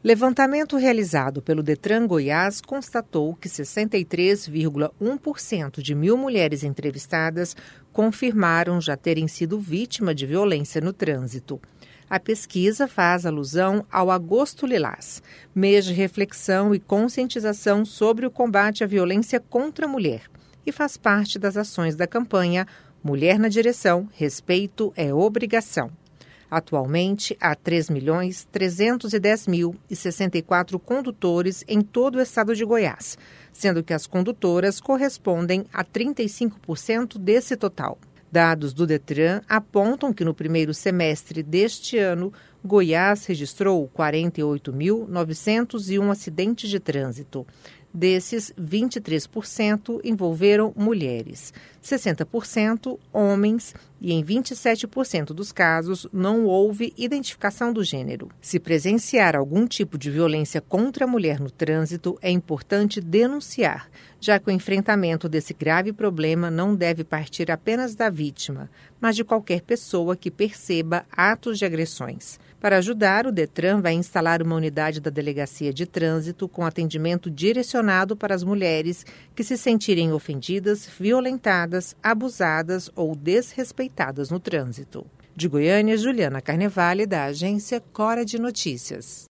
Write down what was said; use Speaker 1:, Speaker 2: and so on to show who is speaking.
Speaker 1: Levantamento realizado pelo Detran Goiás constatou que 63,1% de 1.000 mulheres entrevistadas confirmaram já terem sido vítima de violência no trânsito. A pesquisa faz alusão ao Agosto Lilás, mês de reflexão e conscientização sobre o combate à violência contra a mulher, e faz parte das ações da campanha Mulher na Direção, Respeito é Obrigação. Atualmente, há 3.310.064 condutores em todo o estado de Goiás, sendo que as condutoras correspondem a 35% desse total. Dados do Detran apontam que no primeiro semestre deste ano, Goiás registrou 48.901 acidentes de trânsito. Desses, 23% envolveram mulheres, 60% homens e em 27% dos casos não houve identificação do gênero. Se presenciar algum tipo de violência contra a mulher no trânsito, é importante denunciar, já que o enfrentamento desse grave problema não deve partir apenas da vítima, mas de qualquer pessoa que perceba atos de agressões. Para ajudar, o Detran vai instalar uma unidade da Delegacia de Trânsito com atendimento direcionado para as mulheres que se sentirem ofendidas, violentadas, abusadas ou desrespeitadas no trânsito. De Goiânia, Juliana Carnevale, da agência Cora de Notícias.